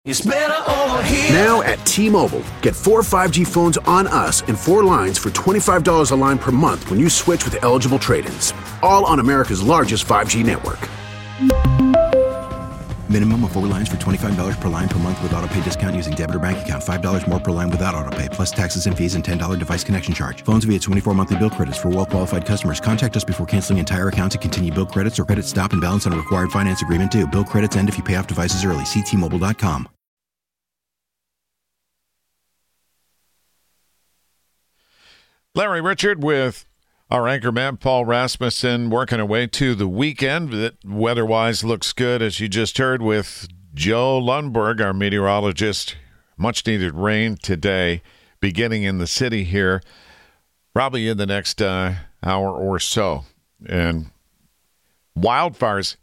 It's better over here. Now at T-Mobile, get 4 5G phones on us and 4 lines for $25 a line per month when you switch with eligible trade-ins. All on America's largest 5G network. Minimum of 4 lines for $25 per line per month with autopay discount using debit or bank account. $5 more per line without autopay, plus taxes and fees and $10 device connection charge. Phones via 24 monthly bill credits for well-qualified customers. Contact us before canceling entire account to continue bill credits or credit stop and balance on a required finance agreement due. Bill credits end if you pay off devices early. See T-Mobile.com. Larry Richard with our anchorman, Paul Rasmussen, working our way to the weekend. That weather-wise looks good, as you just heard, with Joe Lundberg, our meteorologist. Much-needed rain today, beginning in the city here, probably in the next hour or so. And wildfires,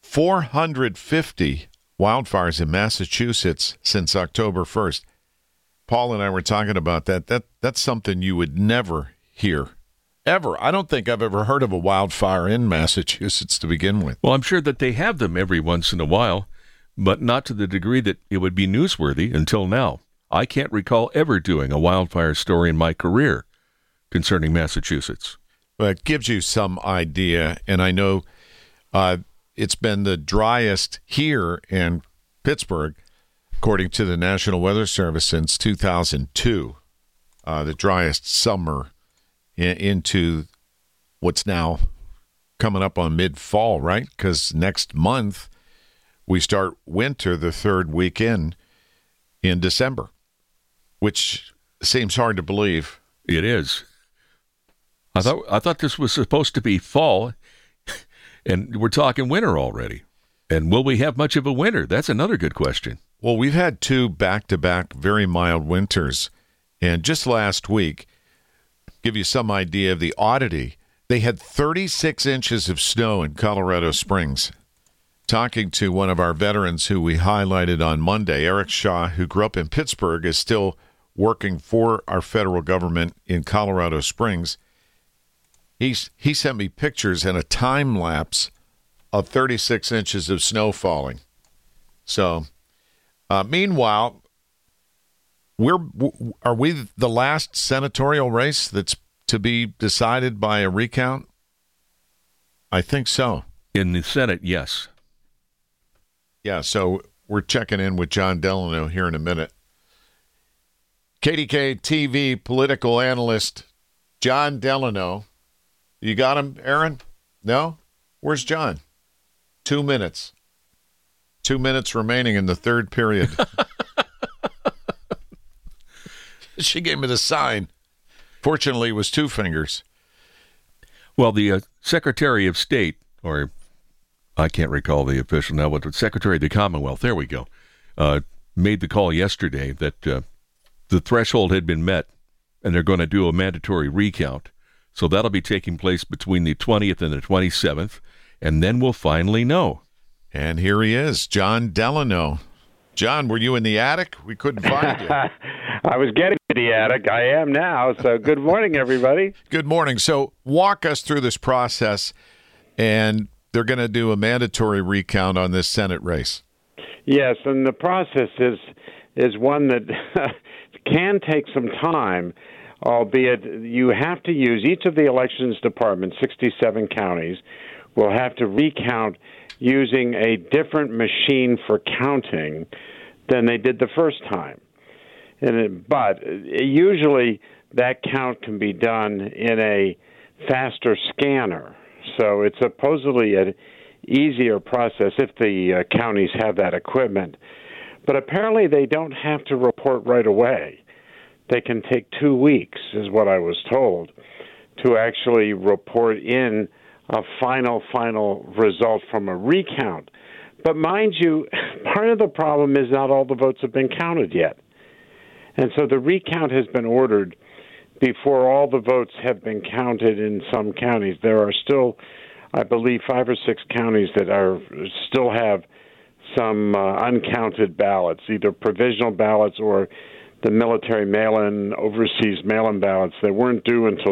450 wildfires in Massachusetts since October 1st. Paul and I were talking about that. That's something you would never hear, ever. I don't think I've ever heard of a wildfire in Massachusetts to begin with. Well, I'm sure that they have them every once in a while, but not to the degree that it would be newsworthy until now. I can't recall ever doing a wildfire story in my career concerning Massachusetts. Well, it gives you some idea, and I know it's been the driest here in Pittsburgh, according to the National Weather Service, since 2002, the driest summer into what's now coming up on mid-fall, right? Because next month we start winter the third weekend in December, which seems hard to believe. It is. I thought this was supposed to be fall, and we're talking winter already. And will we have much of a winter? That's another good question. Well, we've had 2 back-to-back very mild winters, and just last week, give you some idea of the oddity, they had 36 inches of snow in Colorado Springs. Talking to one of our veterans who we highlighted on Monday, Eric Shaw, who grew up in Pittsburgh, is still working for our federal government in Colorado Springs. He sent me pictures and a time lapse of 36 inches of snow falling. So, meanwhile, are we the last senatorial race that's to be decided by a recount? I think so. In the Senate, yes. Yeah, so we're checking in with John Delano here in a minute. KDK TV political analyst John Delano. You got him, Aaron? No? Where's John? 2 minutes. 2 minutes remaining in the third period. She gave me the sign. Fortunately, it was 2 fingers. Well, the Secretary of State, or I can't recall the official now, but the Secretary of the Commonwealth, there we go, made the call yesterday that the threshold had been met, and they're going to do a mandatory recount. So that'll be taking place between the 20th and the 27th, and then we'll finally know. And here he is, John Delano. John, were you in the attic? We couldn't find you. I was getting to the attic. I am now. So good morning, everybody. Good morning. So walk us through this process, and they're going to do a mandatory recount on this Senate race. Yes, and the process is one that can take some time, albeit you have to use each of the elections departments, 67 counties, will have to recount using a different machine for counting than they did the first time. But usually that count can be done in a faster scanner. So it's supposedly an easier process if the counties have that equipment. But apparently they don't have to report right away. They can take 2 weeks, is what I was told, to actually report in a final result from a recount. But mind you, part of the problem is not all the votes have been counted yet. And so the recount has been ordered before all the votes have been counted in some counties. There are still, I believe, 5 or 6 counties that still have some uncounted ballots, either provisional ballots or the military mail-in, overseas mail-in ballots that weren't due until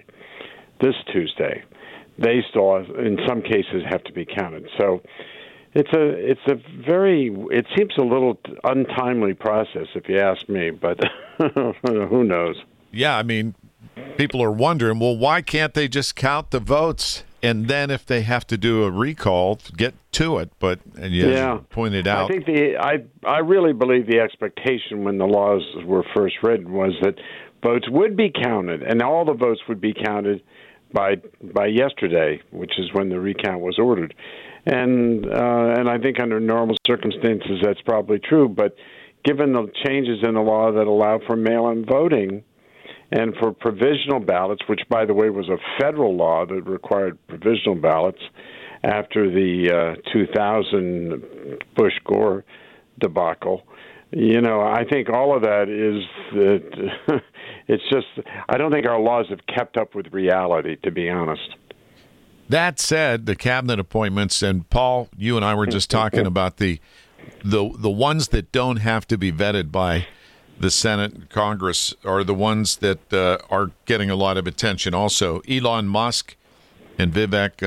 this Tuesday. They still, in some cases, have to be counted. So It seems a little untimely process, if you ask me, but who knows? Yeah, I mean, people are wondering, well, why can't they just count the votes? And then if they have to do a recall, get to it. But as you pointed out, I think I really believe the expectation when the laws were first written was that votes would be counted, and all the votes would be counted by yesterday, which is when the recount was ordered. And I think under normal circumstances that's probably true. But given the changes in the law that allow for mail-in voting and for provisional ballots, which, by the way, was a federal law that required provisional ballots after the 2000 Bush-Gore debacle, I think all of that is that it's just I don't think our laws have kept up with reality, to be honest. That said, the cabinet appointments, and Paul, you and I were just talking about the ones that don't have to be vetted by the Senate and Congress are the ones that are getting a lot of attention. Also, Elon Musk and Vivek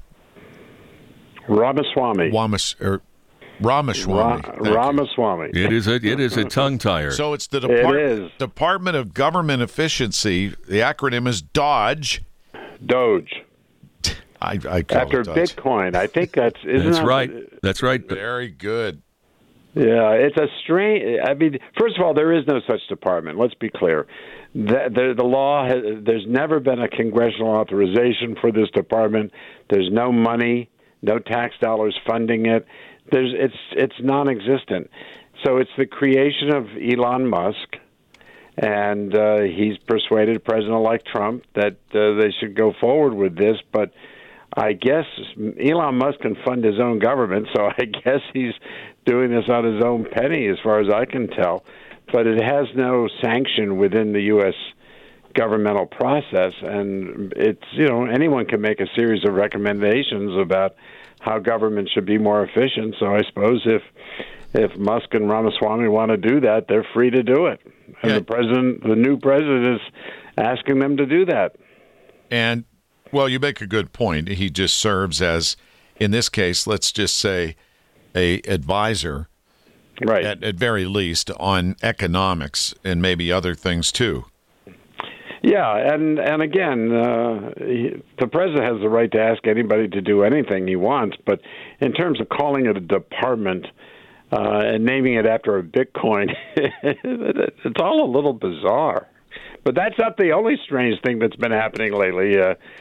Ramaswamy. Ramaswamy. It is a tongue tire. So it's the Department of Government Efficiency. The acronym is DOGE. I call after it Bitcoin. I think that's right. That's right. Very good. Yeah, it's a strange. I mean, first of all, there is no such department. Let's be clear. The law there's never been a congressional authorization for this department. There's no money, no tax dollars funding it. It's non-existent. So it's the creation of Elon Musk, and he's persuaded President-elect Trump that they should go forward with this. But I guess Elon Musk can fund his own government, so I guess he's doing this on his own penny, as far as I can tell. But it has no sanction within the U.S. governmental process, and it's anyone can make a series of recommendations about how government should be more efficient. So I suppose if Musk and Ramaswamy want to do that, they're free to do it. And the new president is asking them to do that. And well, you make a good point. He just serves as, in this case, let's just say, a advisor, right? At very least on economics and maybe other things too. Yeah, and again, the president has the right to ask anybody to do anything he wants, but in terms of calling it a department and naming it after a Bitcoin, it's all a little bizarre. But that's not the only strange thing that's been happening lately.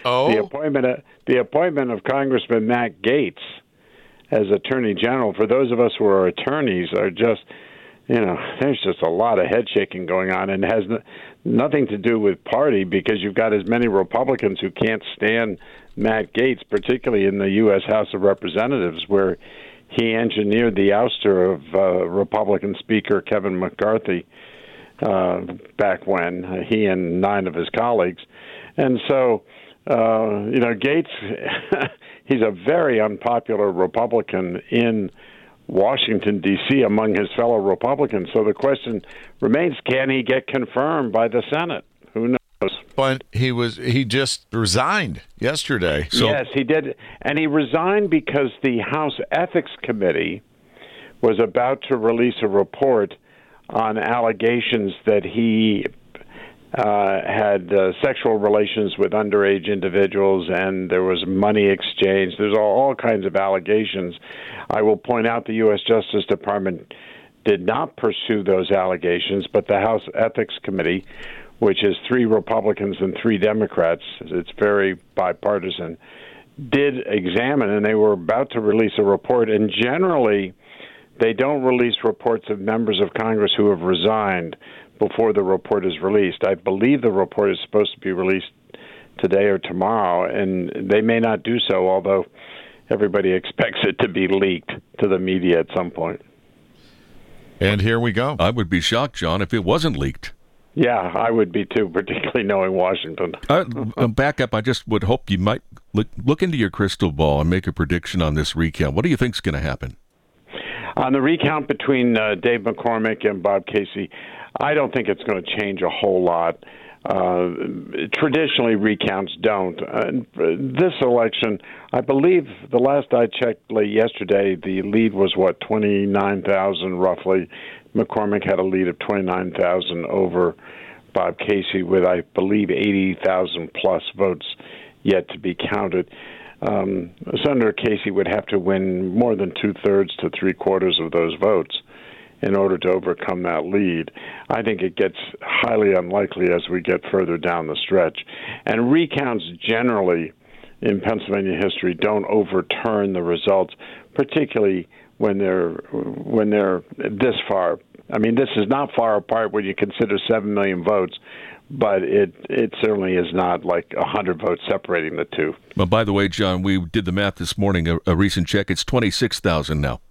The appointment of Congressman Matt Gaetz as Attorney General, for those of us who are attorneys, are just, there's just a lot of head shaking going on, and has nothing to do with party, because you've got as many Republicans who can't stand Matt Gaetz, particularly in the U.S. House of Representatives, where he engineered the ouster of Republican Speaker Kevin McCarthy back when, he and 9 of his colleagues. And so, Gaetz, he's a very unpopular Republican in Washington, D.C., among his fellow Republicans. So the question remains, can he get confirmed by the Senate? Who knows? But he just resigned yesterday. So. Yes, he did. And he resigned because the House Ethics Committee was about to release a report on allegations that he had sexual relations with underage individuals, and there was money exchange. There's all kinds of allegations. I will point out the U.S. Justice Department did not pursue those allegations, but the House Ethics Committee, which is 3 Republicans and 3 Democrats, it's very bipartisan, did examine, and they were about to release a report. And generally, they don't release reports of members of Congress who have resigned before the report is released. I believe the report is supposed to be released today or tomorrow, and they may not do so, although everybody expects it to be leaked to the media at some point. And here we go. I would be shocked, John, if it wasn't leaked. Yeah, I would be too, particularly knowing Washington. Back up, I just would hope you might look into your crystal ball and make a prediction on this recount. What do you think is going to happen? On the recount between Dave McCormick and Bob Casey, I don't think it's going to change a whole lot. Traditionally, recounts don't. This election, I believe, the last I checked yesterday, the lead was 29,000 roughly. McCormick had a lead of 29,000 over Bob Casey, with I believe 80,000 plus votes yet to be counted. Senator Casey would have to win more than 2/3 to 3/4 of those votes in order to overcome that lead. I think it gets highly unlikely as we get further down the stretch. And recounts generally in Pennsylvania history don't overturn the results, particularly when they're this far. I mean, this is not far apart when you consider 7 million votes, but it certainly is not like 100 votes separating the two. Well, by the way, John, we did the math this morning, a recent check. It's 26,000 now.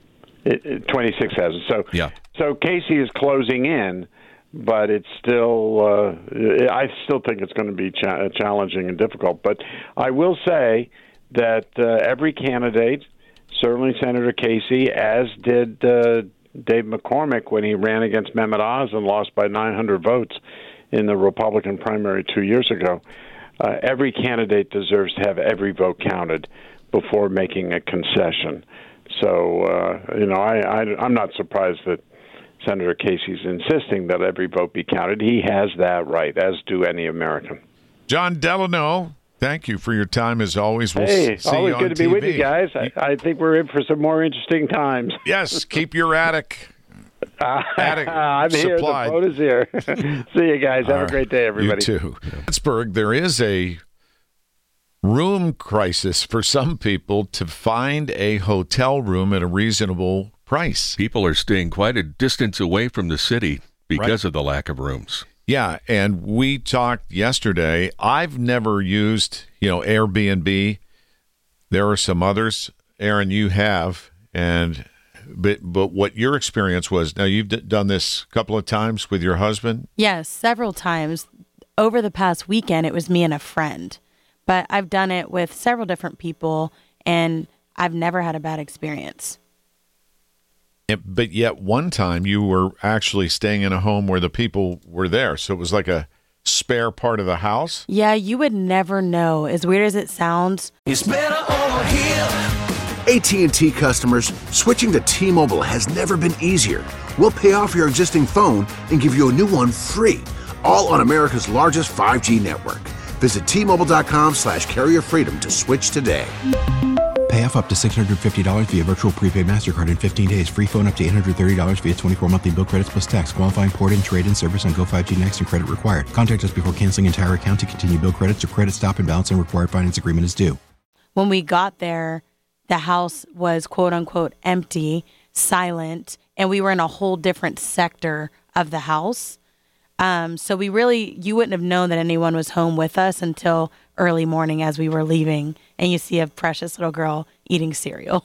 26,000. So, yeah. So Casey is closing in, but it's still. I still think it's going to be challenging and difficult. But I will say that every candidate, certainly Senator Casey, as did Dave McCormick when he ran against Mehmet Oz and lost by 900 votes in the Republican primary 2 years ago. Every candidate deserves to have every vote counted before making a concession. So, I'm not surprised that Senator Casey's insisting that every vote be counted. He has that right, as do any American. John Delano, thank you for your time as always. We'll hey, see always you on good to TV. be with you guys. I think we're in for some more interesting times. Yes, keep your attic I'm here. supplied. The phone is here. See you guys. Have a great day, everybody. You too. Pittsburgh, there is a room crisis for some people to find a hotel room at a reasonable price. People are staying quite a distance away from the city because of the lack of rooms. Yeah, and we talked yesterday. I've never used, Airbnb. There are some others, Aaron, you have, but what your experience was. Now, you've done this a couple of times with your husband? Yes, several times. Over the past weekend, it was me and a friend. But I've done it with several different people, and I've never had a bad experience. But yet one time you were actually staying in a home where the people were there. So it was like a spare part of the house? Yeah, you would never know. As weird as it sounds. It's better over here. AT&T customers, switching to T-Mobile has never been easier. We'll pay off your existing phone and give you a new one free, all on America's largest 5G network. Visit T-Mobile.com/carrierfreedom to switch today. Pay off up to $650 via virtual prepaid MasterCard in 15 days. Free phone up to $830 via 24 monthly bill credits plus tax. Qualifying port-in, trade-in service on Go 5G Next and credit required. Contact us before canceling entire account to continue bill credits or credit stop and balance and required finance agreement is due. When we got there, the house was quote-unquote empty, silent, and we were in a whole different sector of the house. So you wouldn't have known that anyone was home with us until early morning as we were leaving, and you see a precious little girl eating cereal.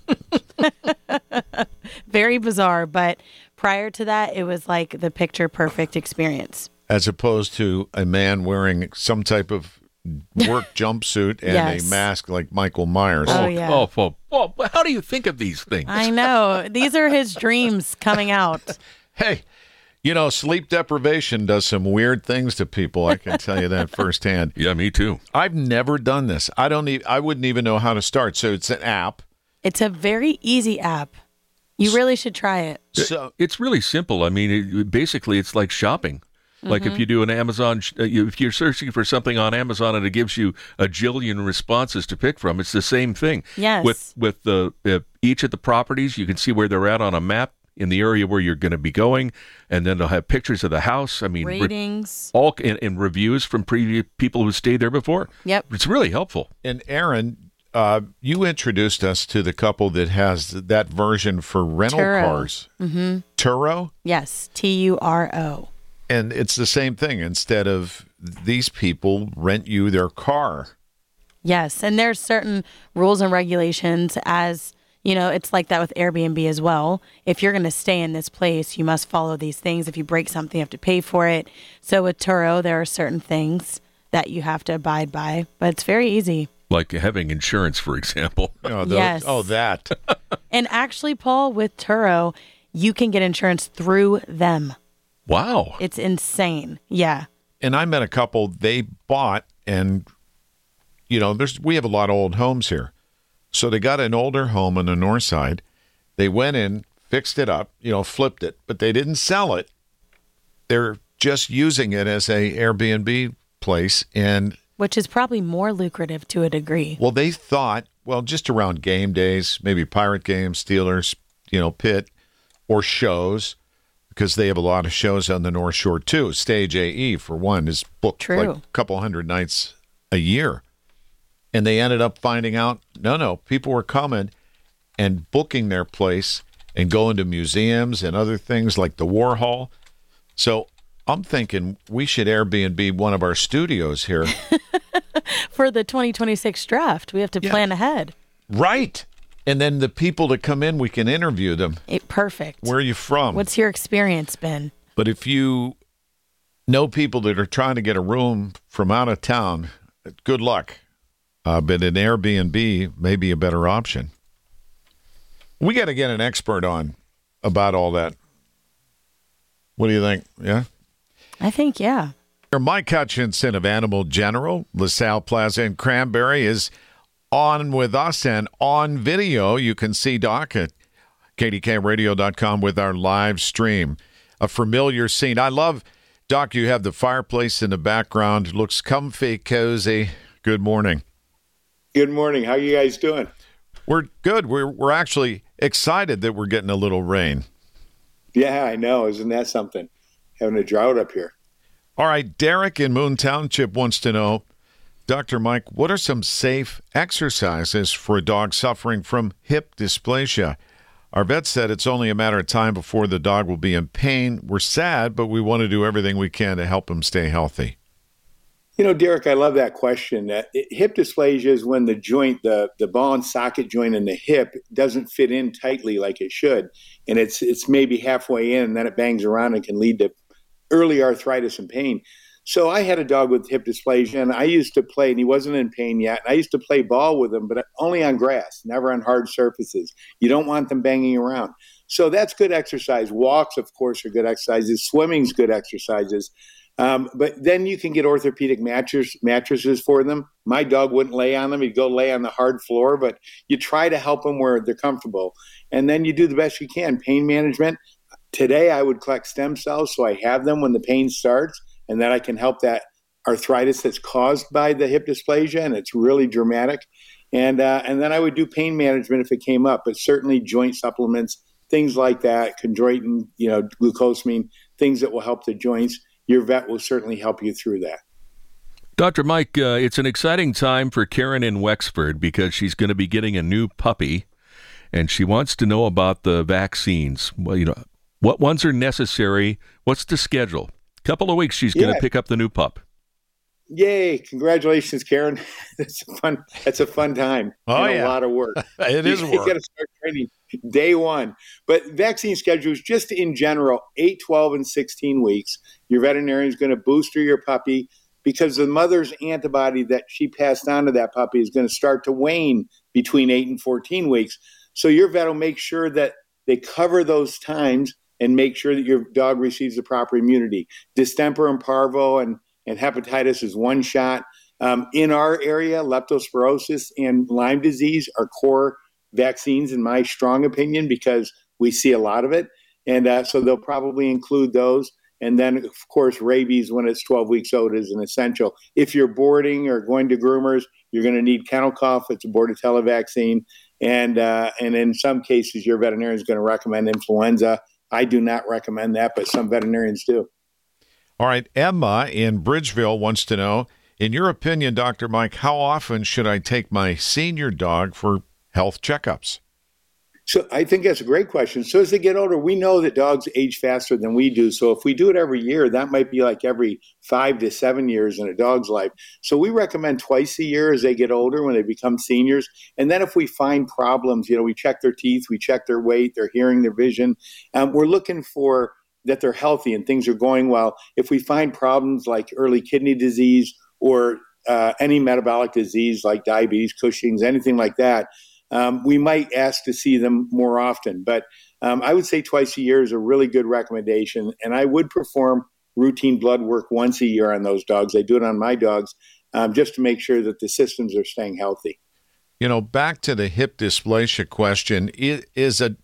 Very bizarre, but prior to that, it was like the picture perfect experience. As opposed to a man wearing some type of work jumpsuit and Yes. a mask like Michael Myers. Oh, yeah. Oh, how do you think of these things? I know. These are his dreams coming out. Hey, sleep deprivation does some weird things to people. I can tell you that firsthand. Yeah, me too. I've never done this. I wouldn't even know how to start. So it's an app. It's a very easy app. You really should try it. So It's really simple. I mean, basically, it's like shopping. Like if you do an Amazon, if you're searching for something on Amazon and it gives you a jillion responses to pick from, it's the same thing. Yes. With each of the properties, you can see where they're at on a map in the area where you're going to be going, and then they'll have pictures of the house. I mean, Ratings. all and reviews from previous people who stayed there before. Yep. It's really helpful. And Aaron, you introduced us to the couple that has that version for rental Turo. cars. Mm-hmm. Turo? Yes, Turo. And it's the same thing. Instead of these people rent you their car. Yes, and there's certain rules and regulations as, it's like that with Airbnb as well. If you're going to stay in this place, you must follow these things. If you break something, you have to pay for it. So with Turo, there are certain things that you have to abide by, but it's very easy. Like having insurance, for example. Yes. Oh, that. And actually, Paul, with Turo, you can get insurance through them. Wow. It's insane. Yeah. And I met a couple, they bought, and, we have a lot of old homes here. So they got an older home on the north side. They went in, fixed it up, flipped it, but they didn't sell it. They're just using it as a Airbnb place. And which is probably more lucrative to a degree. well, they thought, just around game days, maybe Pirate games, Steelers, Pitt, or shows, because they have a lot of shows on the North Shore too. Stage AE, for one, is booked like a couple hundred nights a year. And they ended up finding out, no, people were coming and booking their place and going to museums and other things like the Warhol. So I'm thinking we should Airbnb one of our studios here. For the 2026 draft, we have to plan ahead. Right. And then the people that come in, we can interview them. Perfect. Where are you from? What's your experience been? But if you know people that are trying to get a room from out of town, good luck. But an Airbnb may be a better option. We got to get an expert on about all that. What do you think? Yeah? I think, yeah. Mike Hutchinson of Animal General, LaSalle Plaza in Cranberry, is on with us and on video. You can see Doc at kdkradio.com with our live stream. A familiar scene. I love, Doc, you have the fireplace in the background. It looks comfy, cozy. Good morning. Good morning. How are you guys doing? We're good. We're actually excited that we're getting a little rain. Yeah, I know. Isn't that something? Having a drought up here. All right, Derek in Moon Township wants to know, Dr. Mike, what are some safe exercises for a dog suffering from hip dysplasia? Our vet said it's only a matter of time before the dog will be in pain. We're sad, but we want to do everything we can to help him stay healthy. Derek, I love that question. Hip dysplasia is when the joint, the ball and socket joint in the hip doesn't fit in tightly like it should. And it's maybe halfway in, and then it bangs around and can lead to early arthritis and pain. So I had a dog with hip dysplasia, and I used to play, and he wasn't in pain yet. And I used to play ball with him, but only on grass, never on hard surfaces. You don't want them banging around. So that's good exercise. Walks, of course, are good exercises. Swimming's good exercises. But then you can get orthopedic mattresses for them. My dog wouldn't lay on them. He'd go lay on the hard floor, but you try to help them where they're comfortable. And then you do the best you can. Pain management. Today, I would collect stem cells so I have them when the pain starts, and then I can help that arthritis that's caused by the hip dysplasia, and it's really dramatic. And then I would do pain management if it came up, but certainly joint supplements, things like that, chondroitin, glucosamine, things that will help the joints. Your vet will certainly help you through that. Dr. Mike, it's an exciting time for Karen in Wexford because she's going to be getting a new puppy, and she wants to know about the vaccines. Well, what ones are necessary? What's the schedule? Couple of weeks, she's going to pick up the new pup. Yay! Congratulations, Karen. That's a fun time. Oh, a lot of work. It is work. You got to start training day one. But vaccine schedules, just in general, 8, 12, and 16 weeks. Your veterinarian is going to booster your puppy because the mother's antibody that she passed on to that puppy is going to start to wane between 8 and 14 weeks. So your vet will make sure that they cover those times and make sure that your dog receives the proper immunity. Distemper and parvo and hepatitis is one shot. In our area, leptospirosis and Lyme disease are core vaccines, in my strong opinion, because we see a lot of it. And so they'll probably include those. And then, of course, rabies when it's 12 weeks old is an essential. If you're boarding or going to groomers, you're going to need kennel cough. It's a Bordetella vaccine. And in some cases, your veterinarian is going to recommend influenza. I do not recommend that, but some veterinarians do. All right. Emma in Bridgeville wants to know, in your opinion, Dr. Mike, how often should I take my senior dog for health checkups? So I think that's a great question. So as they get older, we know that dogs age faster than we do. So if we do it every year, that might be like every 5 to 7 years in a dog's life. So we recommend twice a year as they get older when they become seniors. And then if we find problems, we check their teeth, we check their weight, their hearing, their vision. We're looking for that they're healthy and things are going well. If we find problems like early kidney disease or any metabolic disease like diabetes, Cushing's, anything like that, we might ask to see them more often. But I would say twice a year is a really good recommendation. And I would perform routine blood work once a year on those dogs. I do it on my dogs just to make sure that the systems are staying healthy. Back to the hip dysplasia question, is that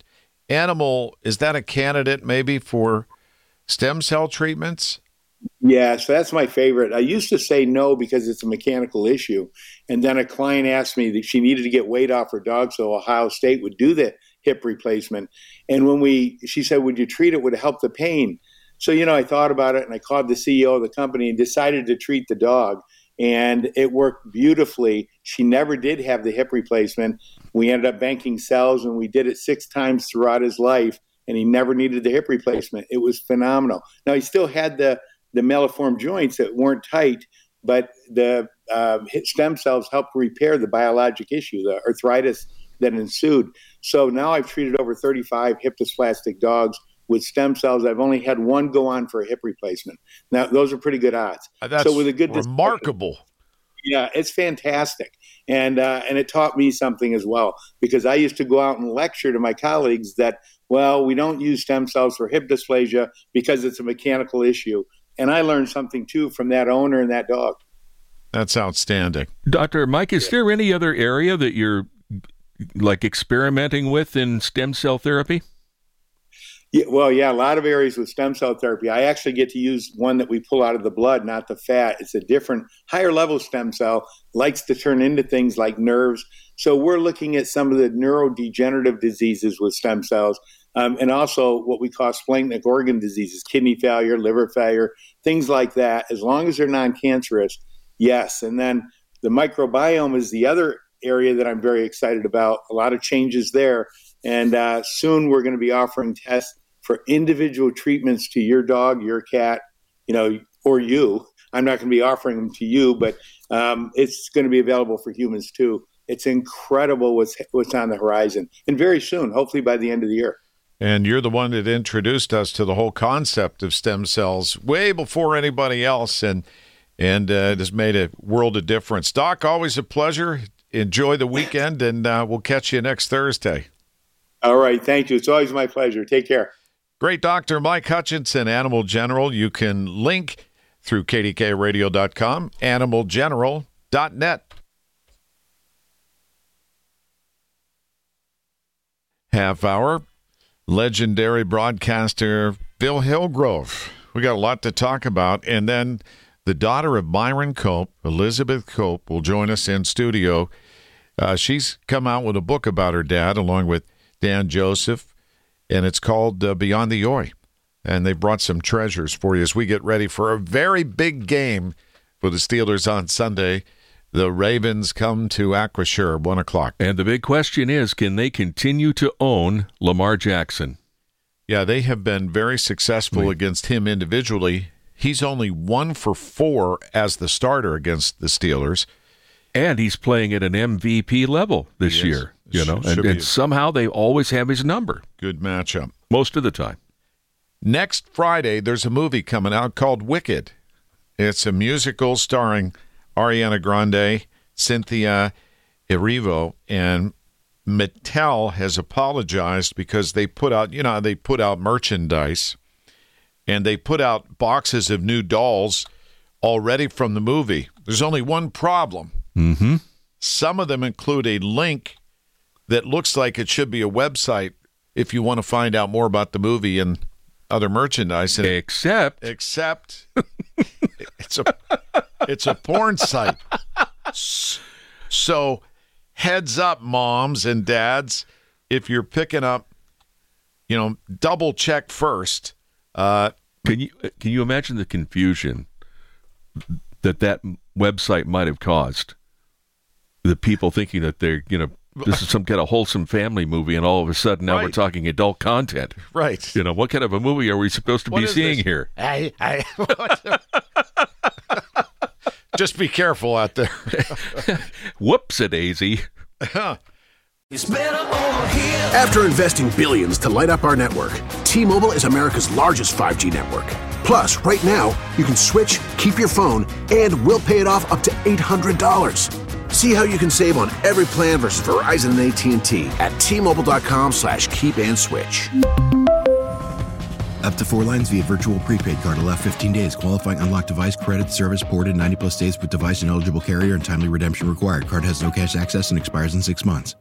a candidate maybe for stem cell treatments? Yeah, so that's my favorite. I used to say no because it's a mechanical issue. And then a client asked me that she needed to get weight off her dog so Ohio State would do the hip replacement. And she said, would you treat it? Would it help the pain? So, I thought about it and I called the CEO of the company and decided to treat the dog. And it worked beautifully. She never did have the hip replacement. We ended up banking cells and we did it 6 times throughout his life. And he never needed the hip replacement. It was phenomenal. Now, he still had the melliform joints that weren't tight, but the stem cells helped repair the biologic issue, the arthritis that ensued. So now I've treated over 35 hip dysplastic dogs with stem cells. I've only had one go on for a hip replacement. Now, those are pretty good odds. That's so with a good remarkable. Yeah, it's fantastic. And it taught me something as well, because I used to go out and lecture to my colleagues that, well, we don't use stem cells for hip dysplasia because it's a mechanical issue. And I learned something, too, from that owner and that dog. That's outstanding. Dr. Mike, is there any other area that you're experimenting with in stem cell therapy? Yeah, a lot of areas with stem cell therapy. I actually get to use one that we pull out of the blood, not the fat. It's a different, higher level stem cell, likes to turn into things like nerves. So we're looking at some of the neurodegenerative diseases with stem cells. And also what we call splenic organ diseases, kidney failure, liver failure, things like that. As long as they're non-cancerous, yes. And then the microbiome is the other area that I'm very excited about. A lot of changes there. And soon we're going to be offering tests for individual treatments to your dog, your cat, or you. I'm not going to be offering them to you, but it's going to be available for humans too. It's incredible what's on the horizon. And very soon, hopefully by the end of the year. And you're the one that introduced us to the whole concept of stem cells way before anybody else, and it has made a world of difference. Doc, always a pleasure. Enjoy the weekend, and we'll catch you next Thursday. All right. Thank you. It's always my pleasure. Take care. Great Dr. Mike Hutchinson, Animal General. You can link through kdkradio.com, animalgeneral.net. Half hour. Legendary broadcaster Bill Hillgrove. We got a lot to talk about. And then the daughter of Myron Cope, Elizabeth Cope, will join us in studio. She's come out with a book about her dad along with Dan Joseph, and it's called Beyond the Oi. And they brought some treasures for you as we get ready for a very big game for the Steelers on Sunday. The Ravens come to Acrisure, 1 o'clock. And the big question is, can they continue to own Lamar Jackson? Yeah, they have been very successful against him individually. He's only 1 for 4 as the starter against the Steelers. And he's playing at an MVP level this year, and somehow they always have his number. Good matchup. Most of the time. Next Friday, there's a movie coming out called Wicked. It's a musical starring Ariana Grande, Cynthia Erivo, and Mattel has apologized because they put out, they put out merchandise, and they put out boxes of new dolls already from the movie. There's only one problem. Mm-hmm. Some of them include a link that looks like it should be a website if you want to find out more about the movie and other merchandise. And except it's a porn site. So heads up, moms and dads, if you're picking up, double check first. Can you imagine the confusion that website might have caused? The people thinking that they're, this is some kind of wholesome family movie, and all of a sudden now we're talking adult content. Right. What kind of a movie are we supposed to be seeing here? Just be careful out there. Whoops-a-daisy. It's better over here. After investing billions to light up our network, T-Mobile is America's largest 5G network. Plus, right now, you can switch, keep your phone, and we'll pay it off up to $800. See how you can save on every plan versus Verizon and AT&T at T-Mobile.com/keep and switch. Up to 4 lines via virtual prepaid card. Allow 15 days. Qualifying unlocked device credit service ported 90 plus days with device and eligible carrier and timely redemption required. Card has no cash access and expires in 6 months.